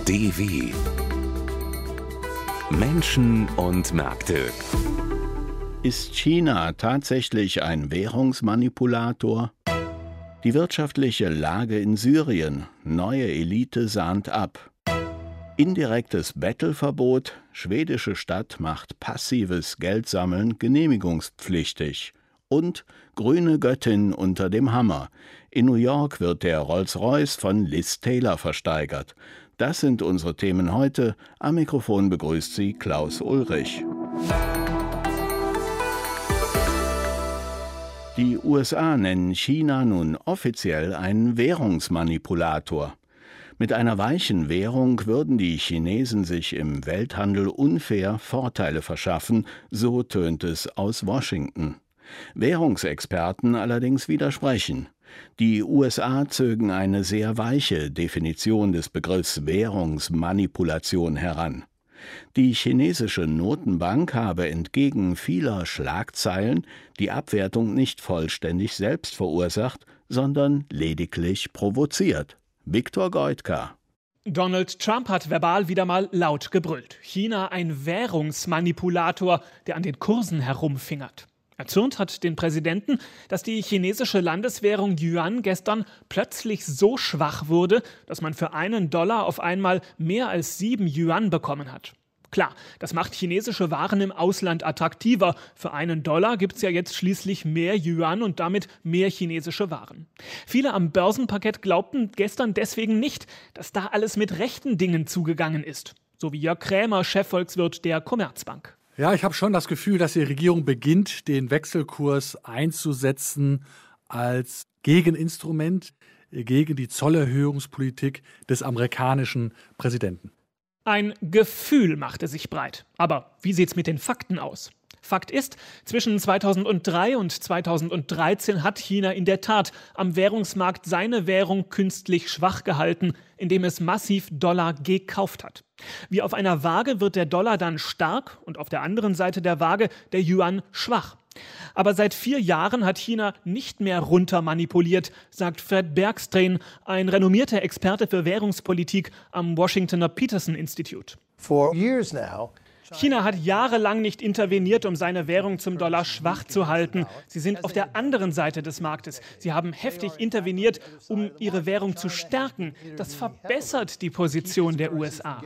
DW Menschen und Märkte. Ist China tatsächlich ein Währungsmanipulator? Die wirtschaftliche Lage in Syrien. Neue Elite sahnt ab. Indirektes Bettelverbot. Schwedische Stadt macht passives Geldsammeln genehmigungspflichtig. Und grüne Göttin unter dem Hammer. In New York wird der Rolls-Royce von Liz Taylor versteigert. Das sind unsere Themen heute. Am Mikrofon begrüßt Sie Klaus Ulrich. Die USA nennen China nun offiziell einen Währungsmanipulator. Mit einer weichen Währung würden die Chinesen sich im Welthandel unfair Vorteile verschaffen, so tönt es aus Washington. Währungsexperten allerdings widersprechen. Die USA zögen eine sehr weiche Definition des Begriffs Währungsmanipulation heran. Die chinesische Notenbank habe entgegen vieler Schlagzeilen die Abwertung nicht vollständig selbst verursacht, sondern lediglich provoziert. Viktor Goitka. Donald Trump hat verbal wieder mal laut gebrüllt. China ein Währungsmanipulator, der an den Kursen herumfingert. Erzürnt hat den Präsidenten, dass die chinesische Landeswährung Yuan gestern plötzlich so schwach wurde, dass man für $1 auf einmal mehr als 7 Yuan bekommen hat. Klar, das macht chinesische Waren im Ausland attraktiver. Für $1 gibt es ja jetzt schließlich mehr Yuan und damit mehr chinesische Waren. Viele am Börsenparkett glaubten gestern deswegen nicht, dass da alles mit rechten Dingen zugegangen ist. So wie Jörg Krämer, Chefvolkswirt der Commerzbank. Ja, ich habe schon das Gefühl, dass die Regierung beginnt, den Wechselkurs einzusetzen als Gegeninstrument gegen die Zollerhöhungspolitik des amerikanischen Präsidenten. Ein Gefühl machte sich breit. Aber wie sieht's mit den Fakten aus? Fakt ist, zwischen 2003 und 2013 hat China in der Tat am Währungsmarkt seine Währung künstlich schwach gehalten, indem es massiv Dollar gekauft hat. Wie auf einer Waage wird der Dollar dann stark und auf der anderen Seite der Waage der Yuan schwach. Aber seit 4 Jahren hat China nicht mehr runter manipuliert, sagt Fred Bergsten, ein renommierter Experte für Währungspolitik am Washingtoner Peterson Institute. China hat jahrelang nicht interveniert, um seine Währung zum Dollar schwach zu halten. Sie sind auf der anderen Seite des Marktes. Sie haben heftig interveniert, um ihre Währung zu stärken. Das verbessert die Position der USA.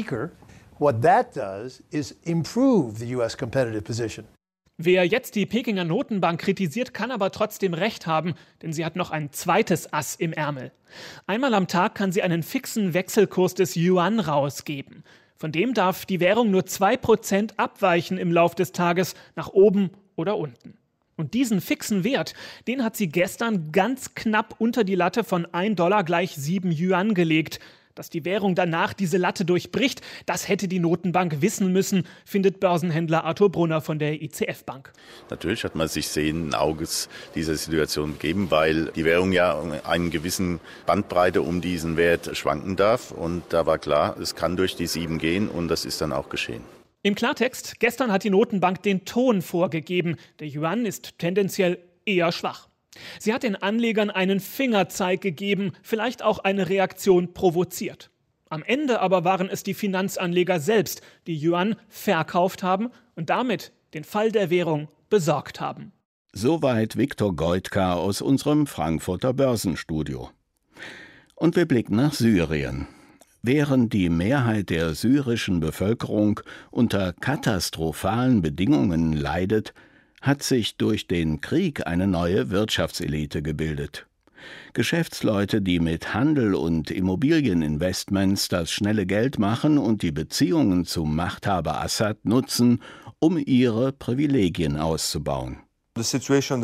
Wer jetzt die Pekinger Notenbank kritisiert, kann aber trotzdem recht haben, denn sie hat noch ein zweites Ass im Ärmel. Einmal am Tag kann sie einen fixen Wechselkurs des Yuan rausgeben. Von dem darf die Währung nur 2% abweichen im Lauf des Tages, nach oben oder unten. Und diesen fixen Wert, den hat sie gestern ganz knapp unter die Latte von $1 gleich 7 Yuan gelegt. Dass die Währung danach diese Latte durchbricht, das hätte die Notenbank wissen müssen, findet Börsenhändler Arthur Brunner von der ICF Bank. Natürlich hat man sich sehenden Auges dieser Situation gegeben, weil die Währung ja einen gewissen Bandbreite um diesen Wert schwanken darf. Und da war klar, es kann durch die 7 gehen und das ist dann auch geschehen. Im Klartext, gestern hat die Notenbank den Ton vorgegeben. Der Yuan ist tendenziell eher schwach. Sie hat den Anlegern einen Fingerzeig gegeben, vielleicht auch eine Reaktion provoziert. Am Ende aber waren es die Finanzanleger selbst, die Yuan verkauft haben und damit den Fall der Währung besorgt haben. Soweit Viktor Goitka aus unserem Frankfurter Börsenstudio. Und wir blicken nach Syrien. Während die Mehrheit der syrischen Bevölkerung unter katastrophalen Bedingungen leidet, hat sich durch den Krieg eine neue Wirtschaftselite gebildet. Geschäftsleute, die mit Handel und Immobilieninvestments das schnelle Geld machen und die Beziehungen zum Machthaber Assad nutzen, um ihre Privilegien auszubauen. Die Situation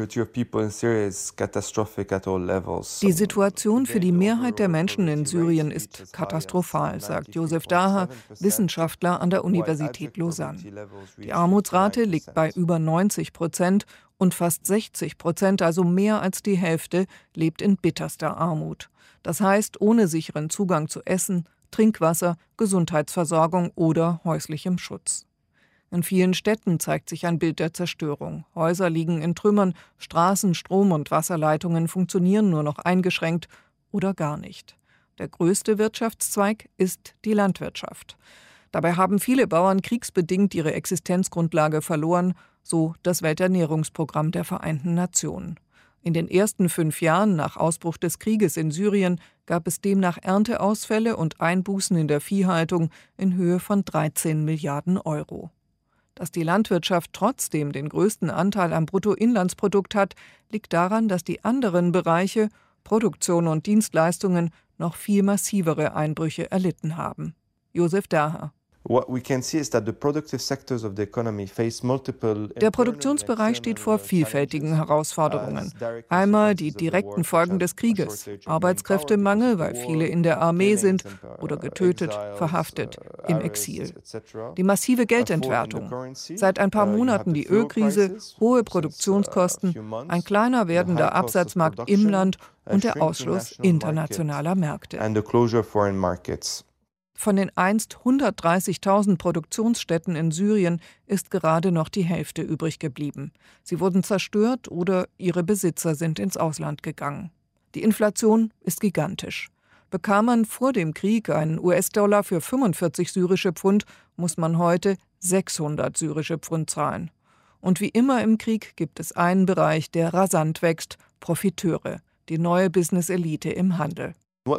für die Mehrheit der Menschen in Syrien ist katastrophal, sagt Josef Daha, Wissenschaftler an der Universität Lausanne. Die Armutsrate liegt bei über 90% und fast 60%, also mehr als die Hälfte, lebt in bitterster Armut. Das heißt, ohne sicheren Zugang zu Essen, Trinkwasser, Gesundheitsversorgung oder häuslichem Schutz. In vielen Städten zeigt sich ein Bild der Zerstörung. Häuser liegen in Trümmern, Straßen, Strom- und Wasserleitungen funktionieren nur noch eingeschränkt oder gar nicht. Der größte Wirtschaftszweig ist die Landwirtschaft. Dabei haben viele Bauern kriegsbedingt ihre Existenzgrundlage verloren, so das Welternährungsprogramm der Vereinten Nationen. In den ersten 5 Jahren nach Ausbruch des Krieges in Syrien gab es demnach Ernteausfälle und Einbußen in der Viehhaltung in Höhe von 13 Milliarden Euro. Dass die Landwirtschaft trotzdem den größten Anteil am Bruttoinlandsprodukt hat, liegt daran, dass die anderen Bereiche, Produktion und Dienstleistungen, noch viel massivere Einbrüche erlitten haben. Josef Daher. Der Produktionsbereich steht vor vielfältigen Herausforderungen. Einmal die direkten Folgen des Krieges, Arbeitskräftemangel, weil viele in der Armee sind oder getötet, verhaftet, im Exil. Die massive Geldentwertung, seit ein paar Monaten die Ölkrise, hohe Produktionskosten, ein kleiner werdender Absatzmarkt im Land und der Ausschluss internationaler Märkte. Von den einst 130.000 Produktionsstätten in Syrien ist gerade noch die Hälfte übrig geblieben. Sie wurden zerstört oder ihre Besitzer sind ins Ausland gegangen. Die Inflation ist gigantisch. Bekam man vor dem Krieg einen US-Dollar für 45 syrische Pfund, muss man heute 600 syrische Pfund zahlen. Und wie immer im Krieg gibt es einen Bereich, der rasant wächst: Profiteure, die neue Business-Elite im Handel. Was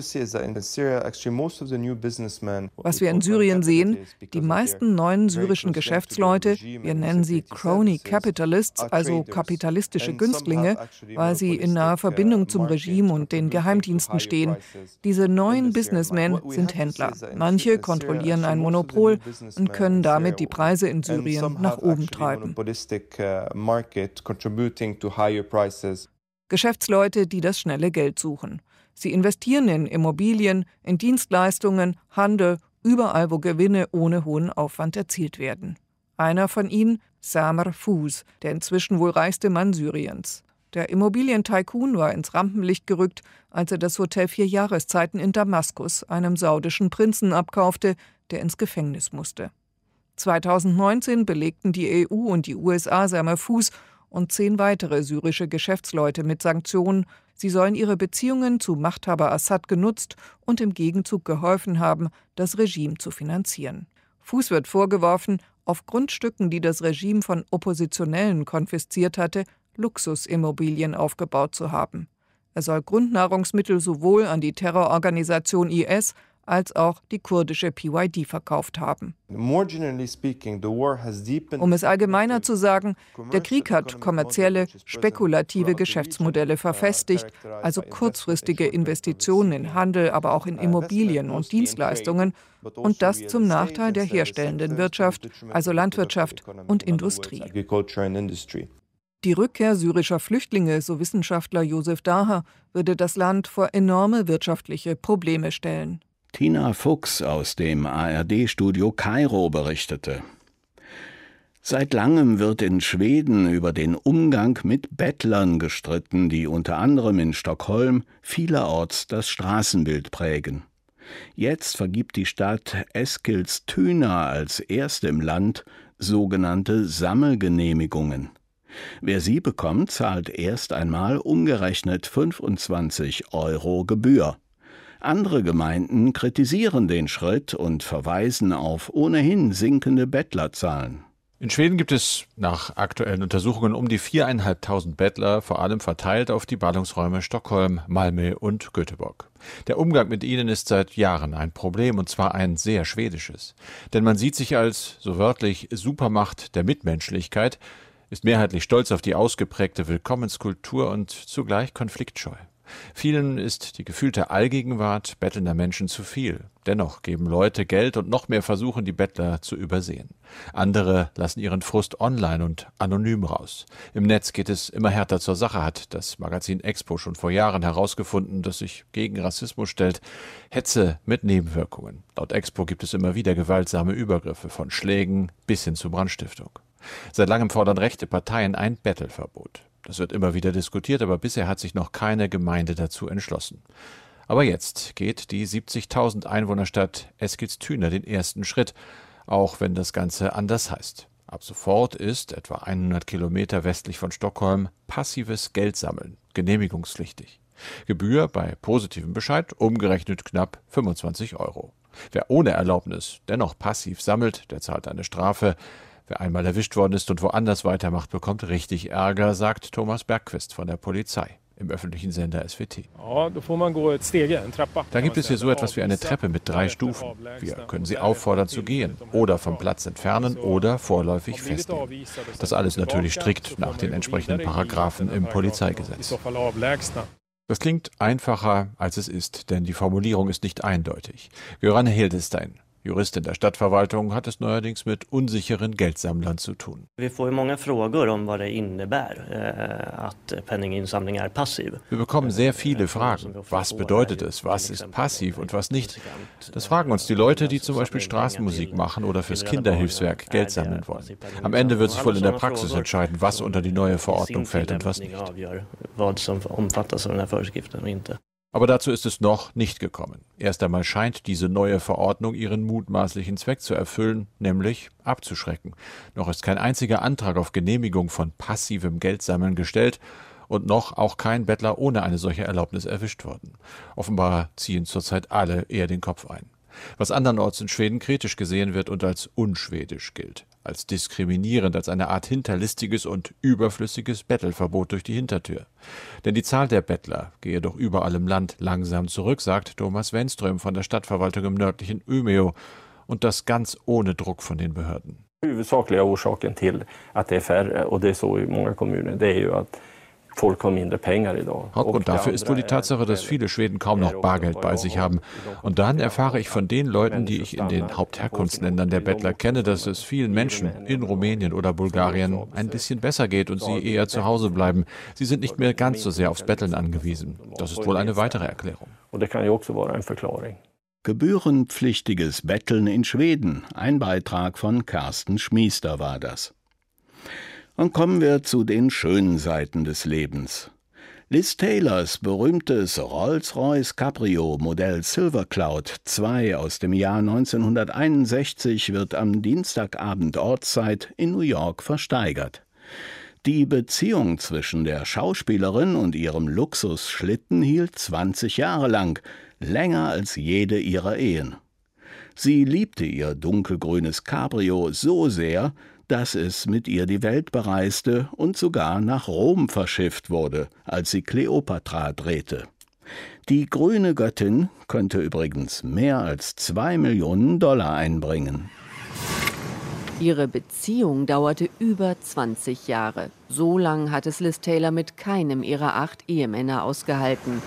wir in Syrien sehen, die meisten neuen syrischen Geschäftsleute, wir nennen sie Crony Capitalists, also kapitalistische Günstlinge, weil sie in naher Verbindung zum Regime und den Geheimdiensten stehen. Diese neuen Businessmen sind Händler. Manche kontrollieren ein Monopol und können damit die Preise in Syrien nach oben treiben. Geschäftsleute, die das schnelle Geld suchen. Sie investieren in Immobilien, in Dienstleistungen, Handel, überall, wo Gewinne ohne hohen Aufwand erzielt werden. Einer von ihnen, Samer Fouz, der inzwischen wohl reichste Mann Syriens. Der Immobilientycoon war ins Rampenlicht gerückt, als er das Hotel 4 Jahreszeiten in Damaskus einem saudischen Prinzen abkaufte, der ins Gefängnis musste. 2019 belegten die EU und die USA Samer Fouz und 10 weitere syrische Geschäftsleute mit Sanktionen. Sie sollen ihre Beziehungen zu Machthaber Assad genutzt und im Gegenzug geholfen haben, das Regime zu finanzieren. Fouz wird vorgeworfen, auf Grundstücken, die das Regime von Oppositionellen konfisziert hatte, Luxusimmobilien aufgebaut zu haben. Er soll Grundnahrungsmittel sowohl an die Terrororganisation IS als auch die kurdische PYD verkauft haben. Um es allgemeiner zu sagen, der Krieg hat kommerzielle, spekulative Geschäftsmodelle verfestigt, also kurzfristige Investitionen in Handel, aber auch in Immobilien und Dienstleistungen, und das zum Nachteil der herstellenden Wirtschaft, also Landwirtschaft und Industrie. Die Rückkehr syrischer Flüchtlinge, so Wissenschaftler Josef Daher, würde das Land vor enorme wirtschaftliche Probleme stellen. Tina Fuchs aus dem ARD-Studio Kairo berichtete. Seit langem wird in Schweden über den Umgang mit Bettlern gestritten, die unter anderem in Stockholm vielerorts das Straßenbild prägen. Jetzt vergibt die Stadt Eskilstuna als erste im Land sogenannte Sammelgenehmigungen. Wer sie bekommt, zahlt erst einmal umgerechnet 25 € Gebühr. Andere Gemeinden kritisieren den Schritt und verweisen auf ohnehin sinkende Bettlerzahlen. In Schweden gibt es nach aktuellen Untersuchungen um die 4.500 Bettler, vor allem verteilt auf die Ballungsräume Stockholm, Malmö und Göteborg. Der Umgang mit ihnen ist seit Jahren ein Problem, und zwar ein sehr schwedisches. Denn man sieht sich als, so wörtlich, Supermacht der Mitmenschlichkeit, ist mehrheitlich stolz auf die ausgeprägte Willkommenskultur und zugleich konfliktscheu. Vielen ist die gefühlte Allgegenwart bettelnder Menschen zu viel. Dennoch geben Leute Geld und noch mehr versuchen, die Bettler zu übersehen. Andere lassen ihren Frust online und anonym raus. Im Netz geht es immer härter zur Sache, hat das Magazin Expo schon vor Jahren herausgefunden, das sich gegen Rassismus stellt. Hetze mit Nebenwirkungen. Laut Expo gibt es immer wieder gewaltsame Übergriffe, von Schlägen bis hin zu Brandstiftung. Seit langem fordern rechte Parteien ein Bettelverbot. Das wird immer wieder diskutiert, aber bisher hat sich noch keine Gemeinde dazu entschlossen. Aber jetzt geht die 70.000 Einwohnerstadt Eskilstuna den ersten Schritt, auch wenn das Ganze anders heißt. Ab sofort ist, etwa 100 Kilometer westlich von Stockholm, passives Geldsammeln genehmigungspflichtig. Gebühr bei positivem Bescheid umgerechnet knapp 25 €. Wer ohne Erlaubnis dennoch passiv sammelt, der zahlt eine Strafe. Wer einmal erwischt worden ist und woanders weitermacht, bekommt richtig Ärger, sagt Thomas Bergqvist von der Polizei im öffentlichen Sender SVT. Da gibt es hier so etwas wie eine Treppe mit 3 Stufen. Wir können Sie auffordern zu gehen oder vom Platz entfernen oder vorläufig festnehmen. Das alles natürlich strikt nach den entsprechenden Paragraphen im Polizeigesetz. Das klingt einfacher, als es ist, denn die Formulierung ist nicht eindeutig. Göran Hildestein, Jurist in der Stadtverwaltung, hat es neuerdings mit unsicheren Geldsammlern zu tun. Wir bekommen sehr viele Fragen. Was bedeutet es? Was ist passiv und was nicht? Das fragen uns die Leute, die zum Beispiel Straßenmusik machen oder fürs Kinderhilfswerk Geld sammeln wollen. Am Ende wird sich wohl in der Praxis entscheiden, was unter die neue Verordnung fällt und was nicht. Aber dazu ist es noch nicht gekommen. Erst einmal scheint diese neue Verordnung ihren mutmaßlichen Zweck zu erfüllen, nämlich abzuschrecken. Noch ist kein einziger Antrag auf Genehmigung von passivem Geldsammeln gestellt und noch auch kein Bettler ohne eine solche Erlaubnis erwischt worden. Offenbar ziehen zurzeit alle eher den Kopf ein. Was andernorts in Schweden kritisch gesehen wird und als unschwedisch gilt. Als diskriminierend, als eine Art hinterlistiges und überflüssiges Bettelverbot durch die Hintertür. Denn die Zahl der Bettler gehe doch überall im Land langsam zurück, sagt Thomas Wenström von der Stadtverwaltung im nördlichen Umeå. Und das ganz ohne Druck von den Behörden. Huvudsakliga orsaken till att det är färre, och det är så i många kommuner, det är ju att folk har mindre pengar idag. Hauptgrund dafür ist wohl die Tatsache, dass viele Schweden kaum noch Bargeld bei sich haben. Und dann erfahre ich von den Leuten, die ich in den Hauptherkunftsländern der Bettler kenne, dass es vielen Menschen in Rumänien oder Bulgarien ein bisschen besser geht und sie eher zu Hause bleiben. Sie sind nicht mehr ganz so sehr aufs Betteln angewiesen. Das ist wohl eine weitere Erklärung. Und das kann ja auch vara en förklaring. Gebührenpflichtiges Betteln in Schweden. Ein Beitrag von Carsten Schmiester war das. Und kommen wir zu den schönen Seiten des Lebens. Liz Taylors berühmtes Rolls-Royce Cabrio Modell Silver Cloud 2 aus dem Jahr 1961 wird am Dienstagabend Ortszeit in New York versteigert. Die Beziehung zwischen der Schauspielerin und ihrem Luxusschlitten hielt 20 Jahre lang, länger als jede ihrer Ehen. Sie liebte ihr dunkelgrünes Cabrio so sehr, dass es mit ihr die Welt bereiste und sogar nach Rom verschifft wurde, als sie Kleopatra drehte. Die grüne Göttin könnte übrigens mehr als $2 Millionen einbringen. Ihre Beziehung dauerte über 20 Jahre. So lang hat es Liz Taylor mit keinem ihrer 8 Ehemänner ausgehalten.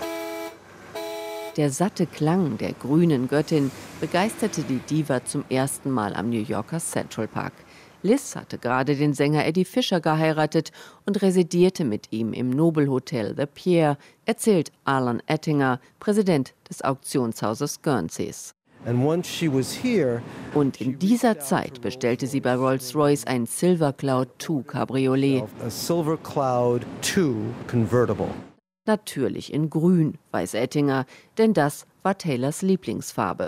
Der satte Klang der grünen Göttin begeisterte die Diva zum ersten Mal am New Yorker Central Park. Liz hatte gerade den Sänger Eddie Fisher geheiratet und residierte mit ihm im Nobelhotel The Pierre, erzählt Alan Ettinger, Präsident des Auktionshauses Guernseys. Und in dieser Zeit bestellte sie bei Rolls-Royce ein Silver Cloud 2 Cabriolet. Natürlich in Grün, weiß Ettinger, denn das war Taylors Lieblingsfarbe.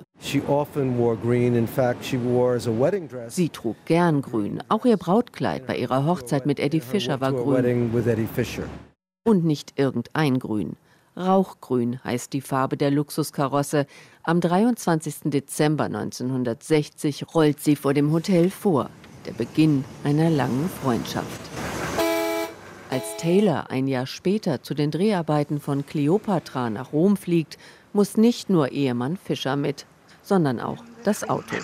Sie trug gern Grün. Auch ihr Brautkleid bei ihrer Hochzeit mit Eddie Fisher war grün. Und nicht irgendein Grün. Rauchgrün heißt die Farbe der Luxuskarosse. Am 23. Dezember 1960 rollt sie vor dem Hotel vor. Der Beginn einer langen Freundschaft. Als Taylor ein Jahr später zu den Dreharbeiten von Kleopatra nach Rom fliegt, muss nicht nur Ehemann Fischer mit, sondern auch das Auto.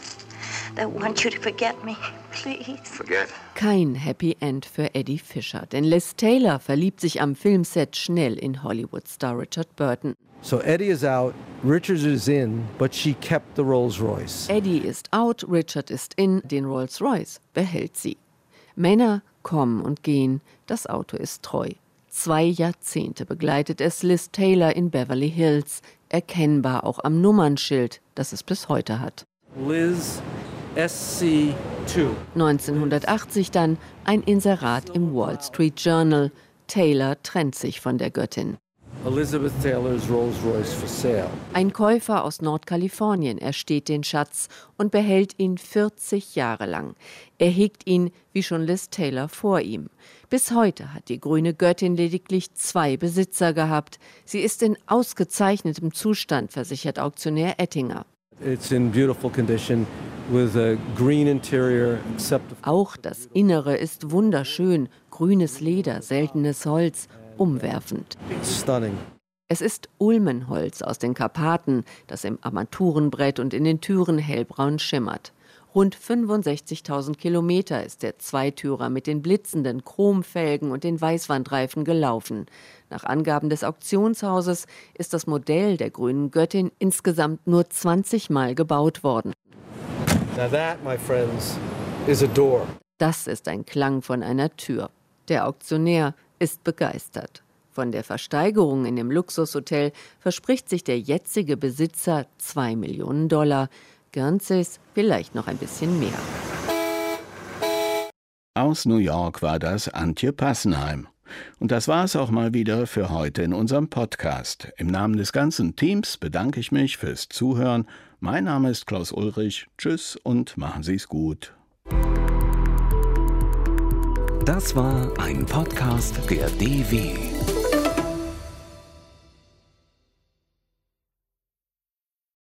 Kein Happy End für Eddie Fisher, denn Liz Taylor verliebt sich am Filmset schnell in Hollywood-Star Richard Burton. So Eddie is out, Richard is in, but she kept the Rolls-Royce. Eddie ist out, Richard ist in, den Rolls-Royce behält sie. Männer kommen und gehen, das Auto ist treu. 2 Jahrzehnte begleitet es Liz Taylor in Beverly Hills, erkennbar auch am Nummernschild, das es bis heute hat. Liz SC2. 1980 dann ein Inserat im Wall Street Journal. Taylor trennt sich von der Göttin. Elizabeth Taylor's Rolls-Royce for sale. Ein Käufer aus Nordkalifornien ersteht den Schatz und behält ihn 40 Jahre lang. Er hegt ihn, wie schon Liz Taylor vor ihm. Bis heute hat die grüne Göttin lediglich 2 Besitzer gehabt. Sie ist in ausgezeichnetem Zustand, versichert Auktionär Ettinger. It's in beautiful condition with a green interior. Auch das Innere ist wunderschön. Grünes Leder, seltenes Holz, umwerfend. Stunning. Es ist Ulmenholz aus den Karpaten, das im Armaturenbrett und in den Türen hellbraun schimmert. Rund 65.000 Kilometer ist der Zweitürer mit den blitzenden Chromfelgen und den Weißwandreifen gelaufen. Nach Angaben des Auktionshauses ist das Modell der grünen Göttin insgesamt nur 20 Mal gebaut worden. Now that, my friends, is a door. Das ist ein Klang von einer Tür. Der Auktionär ist begeistert. Von der Versteigerung in dem Luxushotel verspricht sich der jetzige Besitzer $2 Millionen. Guernseys vielleicht noch ein bisschen mehr. Aus New York war das Antje Passenheim. Und das war es auch mal wieder für heute in unserem Podcast. Im Namen des ganzen Teams bedanke ich mich fürs Zuhören. Mein Name ist Klaus Ulrich. Tschüss und machen Sie es gut. Das war ein Podcast der DW.